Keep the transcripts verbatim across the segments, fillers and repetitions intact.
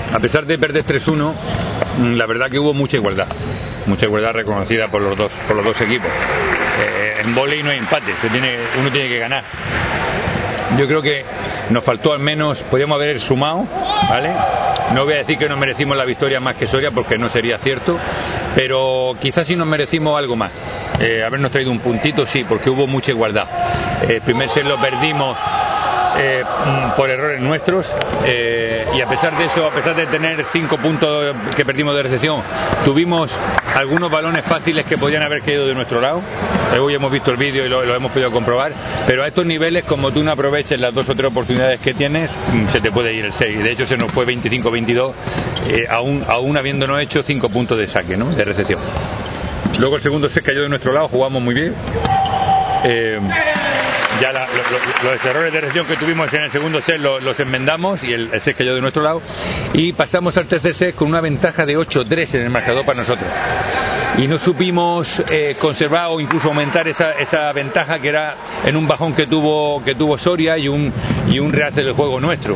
a pesar de perder tres uno, la verdad que hubo mucha igualdad, mucha igualdad reconocida por los dos, por los dos equipos. Eh, en vóley no hay empate, se tiene, uno tiene que ganar. Yo creo que nos faltó al menos, podíamos haber sumado, ¿vale? No voy a decir que nos merecimos la victoria más que Soria, porque no sería cierto, pero quizás sí nos merecimos algo más. Eh, habernos traído un puntito, sí, porque hubo mucha igualdad. El eh, primer set lo perdimos eh, por errores nuestros, eh, y a pesar de eso, a pesar de tener cinco puntos que perdimos de recepción, tuvimos algunos balones fáciles que podían haber caído de nuestro lado. Eh, hoy hemos visto el vídeo y lo, lo hemos podido comprobar, pero a estos niveles, como tú no aproveches las dos o tres oportunidades que tienes, se te puede ir el seis. De hecho, se nos fue veinticinco veintidós, eh, aún, aún habiéndonos hecho cinco puntos de saque, ¿no?, de recepción. Luego el segundo set cayó de nuestro lado, jugamos muy bien. Eh, ya la, lo, lo, los errores de recepción que tuvimos en el segundo set los, los enmendamos y el, el set cayó de nuestro lado, y pasamos al tercer set con una ventaja de ocho tres en el marcador para nosotros, y no supimos eh, conservar o incluso aumentar esa, esa ventaja, que era en un bajón que tuvo que tuvo Soria y un, y un realce del juego nuestro.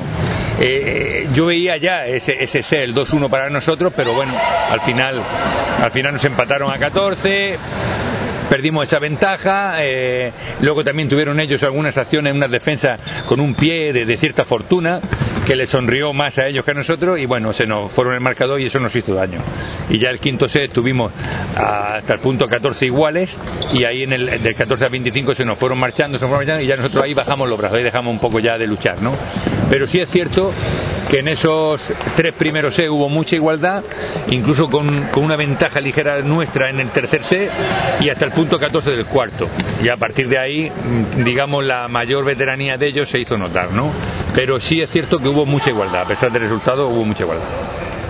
Eh, yo veía ya ese, ese set, el dos uno para nosotros, pero bueno, al final al final nos empataron a catorce. Perdimos esa ventaja, eh, luego también tuvieron ellos algunas acciones, unas defensas con un pie de, de cierta fortuna, que les sonrió más a ellos que a nosotros, y bueno, se nos fueron el marcador y eso nos hizo daño. Y ya el quinto set tuvimos hasta el punto catorce iguales, y ahí en el del catorce a veinticinco se nos fueron marchando, se nos fueron marchando, y ya nosotros ahí bajamos los brazos, ahí dejamos un poco ya de luchar, ¿no? Pero sí es cierto que en esos tres primeros set hubo mucha igualdad, incluso con, con una ventaja ligera nuestra en el tercer set, y hasta el punto catorce del cuarto, y a partir de ahí, digamos, la mayor veteranía de ellos se hizo notar, ¿no? Pero sí es cierto que hubo mucha igualdad, a pesar del resultado hubo mucha igualdad.